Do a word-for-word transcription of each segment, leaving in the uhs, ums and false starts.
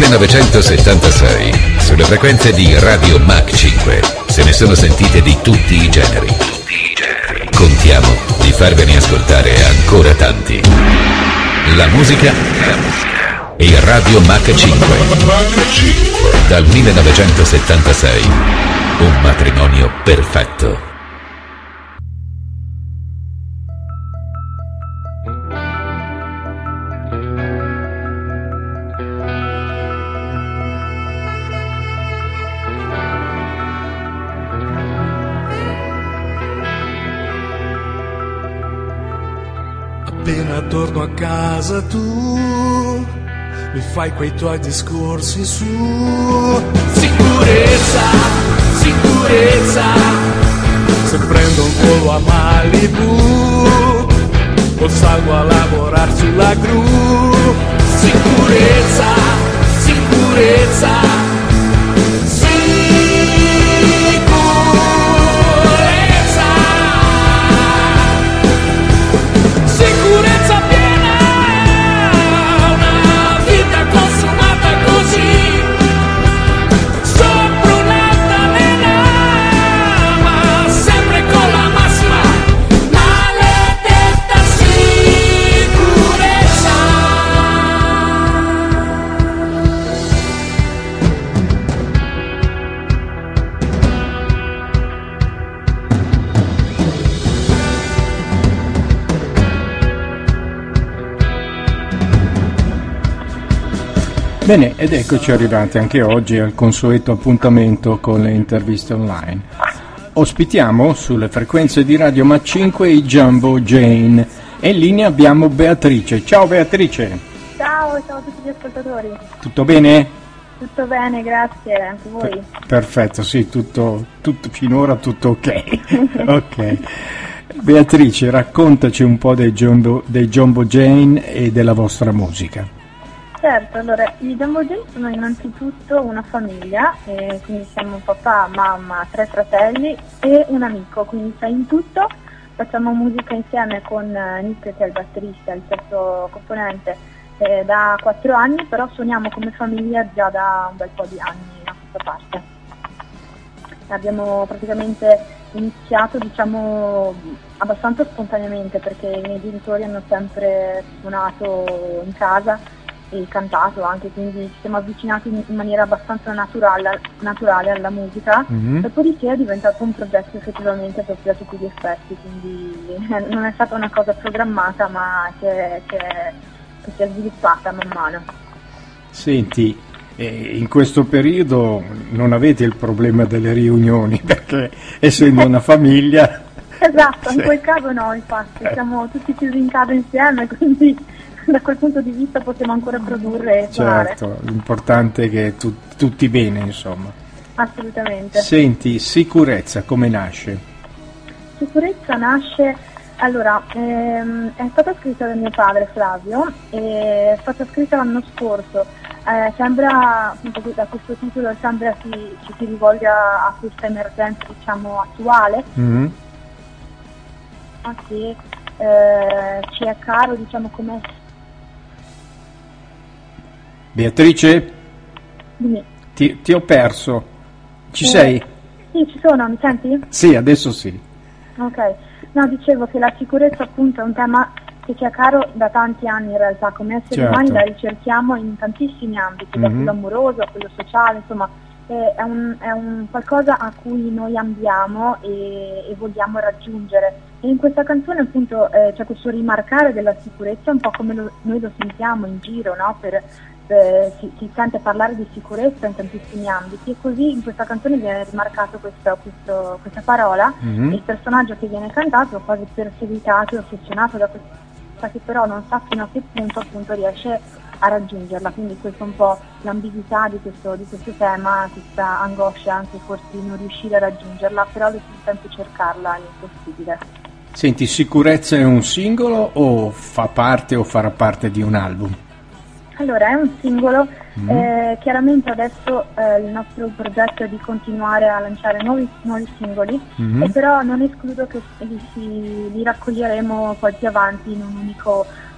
millenovecentosettantasei, sulle frequenze di Radio Mach cinque, se ne sono sentite di tutti i generi. Contiamo di farvene ascoltare ancora tanti. La musica e Radio Mach cinque. Dal millenovecentosettantasei, un matrimonio perfetto. Appena torno a casa tu mi fai quei tuoi discorsi su sicurezza, sicurezza. Se prendo un volo a Malibu o salgo a lavorare sulla gru, sicurezza, sicurezza. Sicurezza piena, una vita consumata così, sopra un'altalena, ma sempre con la massima maledetta sicurezza. Bene, ed eccoci arrivati anche oggi al consueto appuntamento con le interviste online. Ospitiamo sulle frequenze di Radio Mach cinque i Jumbo Jane e in linea abbiamo Beatrice. Ciao Beatrice! Ciao, ciao a tutti gli ascoltatori. Tutto bene? Tutto bene, grazie, anche voi. Per- perfetto, sì, tutto, tutto finora tutto ok. Ok. Beatrice, raccontaci un po' dei Jumbo, dei Jumbo Jane e della vostra musica. Certo, allora, i Jumbo Jane sono innanzitutto una famiglia, eh, quindi siamo papà, mamma, tre fratelli e un amico, quindi sei in tutto. Facciamo musica insieme con Nick, che è il batterista, il terzo componente, eh, da quattro anni, però suoniamo come famiglia già da un bel po' di anni a questa parte. Abbiamo praticamente iniziato, diciamo, abbastanza spontaneamente, perché i miei genitori hanno sempre suonato in casa e cantato anche, quindi ci siamo avvicinati in maniera abbastanza naturale, naturale alla musica. Mm-hmm. Dopodiché è diventato un progetto effettivamente proprio a tutti gli effetti, quindi non è stata una cosa programmata, ma che, che, che si è sviluppata man mano. Senti, eh, in questo periodo non avete il problema delle riunioni, perché essendo una famiglia... Esatto, sì. In quel caso no, infatti, siamo tutti chiusi in casa insieme, quindi da quel punto di vista possiamo ancora produrre e suonare. Certo, l'importante è che tu, tutti bene, insomma. Assolutamente. Senti, sicurezza come nasce? Sicurezza nasce, allora, ehm, è stata scritta da mio padre Flavio, e è stata scritta l'anno scorso. Eh, sembra, appunto, da questo titolo sembra si, ci si rivolga a questa emergenza, diciamo, attuale, Mm-hmm. che eh, ci è caro, diciamo, come... Beatrice? Dimmi. Ti, ti ho perso. Ci Eh, sei? Sì, ci sono, mi senti? Sì, adesso sì. Ok, no, dicevo che la sicurezza appunto è un tema che ci è caro da tanti anni in realtà, come esseri Certo. umani la ricerchiamo in tantissimi ambiti, da Mhm. quello amoroso a quello sociale, insomma eh, è, un, è un qualcosa a cui noi ambiamo e, e vogliamo raggiungere. E in questa canzone appunto eh, c'è questo rimarcare della sicurezza, un po' come lo- noi lo sentiamo in giro, no? Per, eh, si, si sente parlare di sicurezza in tantissimi ambiti, e così in questa canzone viene rimarcato questo, questo, questa parola. Mhm. Il personaggio che viene cantato è quasi perseguitato e ossessionato da questa, che però non sa fino a che punto appunto riesce a raggiungerla, quindi questa è un po' l'ambiguità di questo, di questo tema, questa angoscia anche forse di non riuscire a raggiungerla, però allo stesso tempo cercarla è impossibile. Senti, sicurezza è un singolo o fa parte o farà parte di un album? Allora, è un singolo, Mm. eh, chiaramente adesso eh, il nostro progetto è di continuare a lanciare nuovi, nuovi singoli, Mhm. e però non escludo che li, si- li raccoglieremo poi più avanti in un unico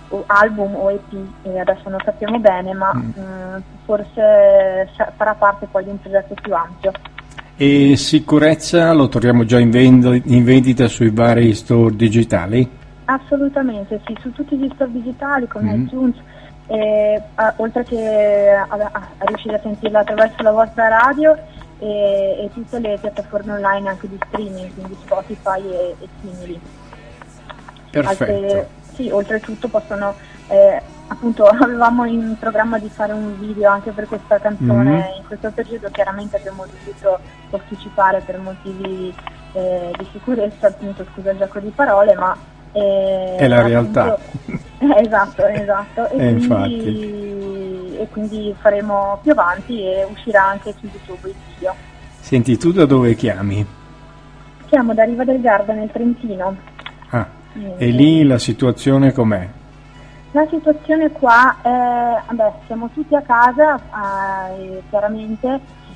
o album o E P, e adesso non sappiamo bene, ma mm. mh, forse farà parte poi di un progetto più ampio. E sicurezza lo troviamo già in, vend- in vendita sui vari store digitali? Assolutamente, sì, su tutti gli store digitali come mm. iTunes, e, a, oltre che a, a, a riuscire a sentirla attraverso la vostra radio e, e tutte le piattaforme online anche di streaming, quindi Spotify e, e simili. Perfetto. Altre, sì, oltretutto possono, eh, appunto avevamo in programma di fare un video anche per questa canzone, mm. in questo periodo chiaramente abbiamo dovuto posticipare per motivi eh, di sicurezza, appunto, scusa il gioco di parole, ma eh, è la realtà. Eh, esatto, esatto. E, eh, quindi, e quindi faremo più avanti e uscirà anche su YouTube il video. Senti, tu da dove chiami? Chiamo da Riva del Garda nel Trentino. Ah, e, e lì la situazione com'è? La situazione qua è, vabbè, siamo tutti a casa, eh, chiaramente,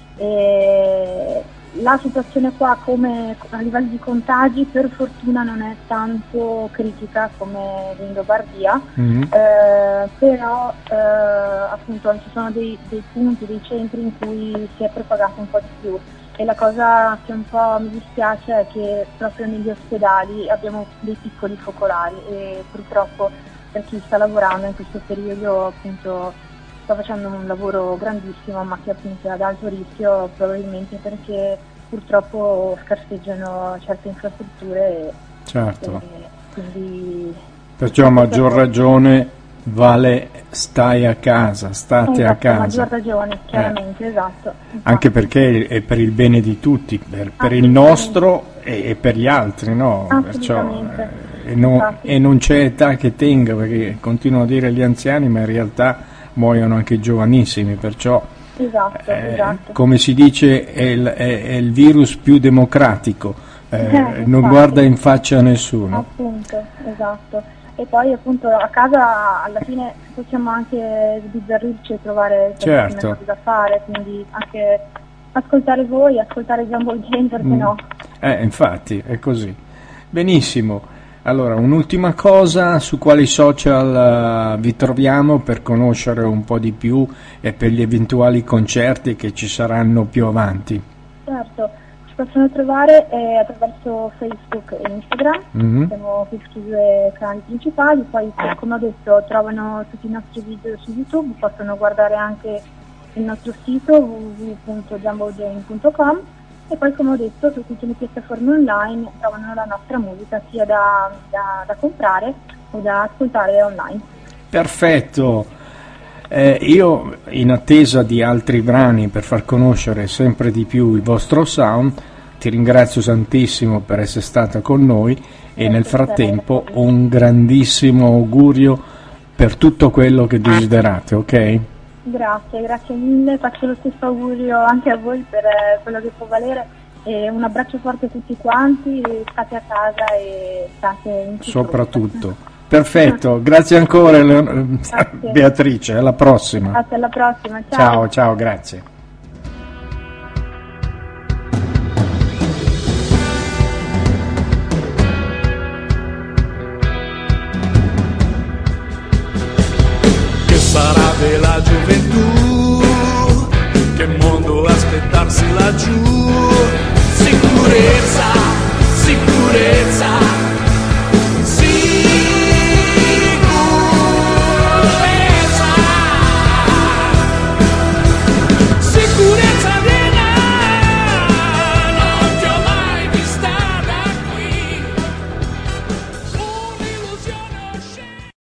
e la situazione qua come a livello di contagi per fortuna non è tanto critica come in Lombardia, mm-hmm. eh, però eh, appunto ci sono dei, dei punti, dei centri in cui si è propagato un po' di più, e la cosa che un po' mi dispiace è che proprio negli ospedali abbiamo dei piccoli focolari, e purtroppo per chi sta lavorando in questo periodo appunto sta facendo un lavoro grandissimo, ma che appunto è ad alto rischio, probabilmente perché purtroppo scarseggiano certe infrastrutture. Certo. E quindi perciò a maggior ragione vale stai a casa, state esatto, a casa. A maggior ragione, chiaramente, eh. esatto. Infatti. Anche perché è per il bene di tutti, per, per il nostro e, e per gli altri, no? Perciò, eh, e, no, e non c'è età che tenga, perché continuano a dire gli anziani, ma in realtà muoiono anche i giovanissimi, perciò esatto, eh, esatto. come si dice è il, è, è il virus più democratico, eh, eh, non guarda in faccia a nessuno. Appunto, esatto. E poi appunto a casa alla fine possiamo anche sbizzarrirci e trovare certo. cose da fare, quindi anche ascoltare voi, ascoltare Jumbo Jane, perché mm. no? Eh, infatti, è così. Benissimo. Allora, un'ultima cosa, su quali social uh, vi troviamo per conoscere un po' di più e per gli eventuali concerti che ci saranno più avanti? Certo, ci possono trovare eh, attraverso Facebook e Instagram, mm-hmm. siamo questi due canali principali, poi come ho detto trovano tutti i nostri video su YouTube, possono guardare anche il nostro sito w w w punto jumbo jane punto com. E poi, come ho detto, su tutte le piattaforme online trovano la nostra musica sia da, da, da comprare o da ascoltare online. Perfetto, eh, io in attesa di altri brani per far conoscere sempre di più il vostro sound ti ringrazio tantissimo per essere stata con noi e nel frattempo un grandissimo augurio per tutto quello che desiderate, ok? Grazie, grazie mille, faccio lo stesso augurio anche a voi per eh, quello che può valere, e un abbraccio forte a tutti quanti, state a casa e state in sicurezza. Soprattutto. Perfetto, grazie ancora grazie. Beatrice, alla prossima. Grazie, alla prossima, ciao. Ciao, ciao, grazie.